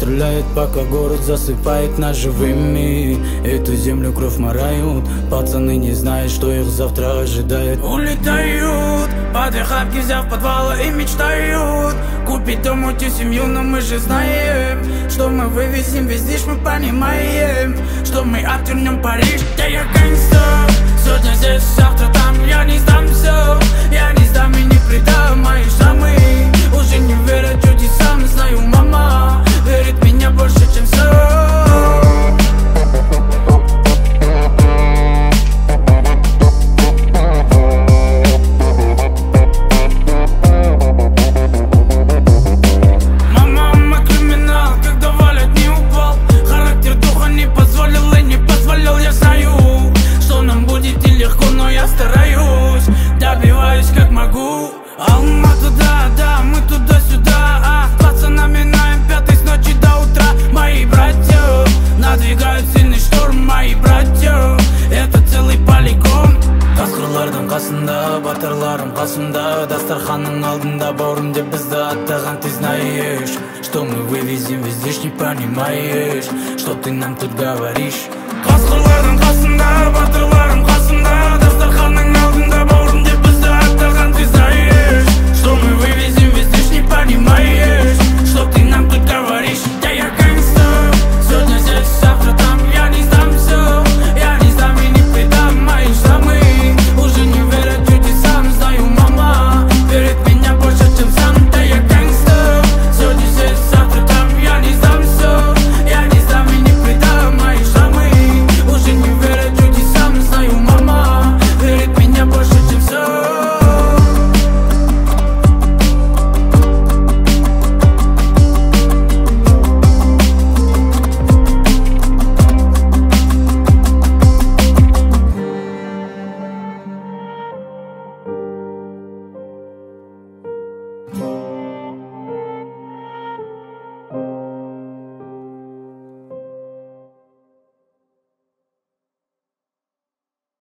стреляет, пока город засыпает нас живыми. Эту землю кровь морают, пацаны не знают, что их завтра ожидает. Улетают, под охапки взяв подвала и мечтают купить дом, уйти семью, но мы же знаем, что мы вывезем весь движ, мы понимаем, что мы обтернем Париж. Да я гангстер, сегодня здесь, завтра там, я не сдамся, я не сдам и не предам мои шрамы. Уже не верят чудесам, знаю, мама верит в меня больше, чем все. Алмату, да, мы туда-сюда, пацанами на М5 с ночи до утра. Мои братья надвигают сильный шторм, мои братья, это целый полигон. Қасқырлардың қасында, батырларым қасымда, дастарханның алдында бауырым деп бізді аттаған. Ты знаешь, что мы вывезем весь движ, не понимаешь, что ты нам тут говоришь. Қасқырлардың қасында, батырларым